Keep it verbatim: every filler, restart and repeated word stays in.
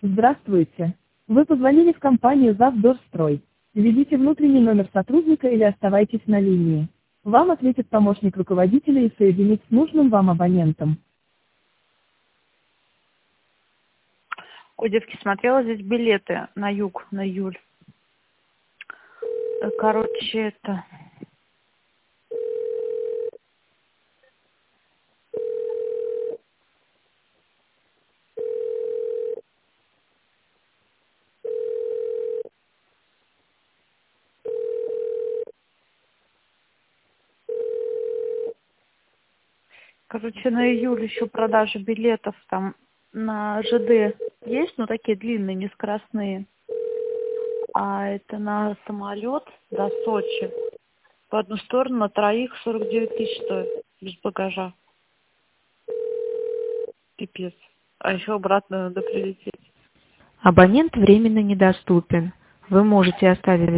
Здравствуйте. Вы позвонили в компанию «Завдорстрой». Введите внутренний номер сотрудника или оставайтесь на линии. Вам ответит помощник руководителя и соединит с нужным вам абонентом. Ой, девки, смотрела здесь билеты на юг, на июль. Э, Короче, это... Короче, на июль еще продажа билетов там на ЖД есть, но такие длинные, не скоростные. А это на самолет до Сочи. По одну сторону на троих сорок девять тысяч стоит, без багажа. Пипец. А еще обратно надо прилететь. Абонент временно недоступен. Вы можете оставить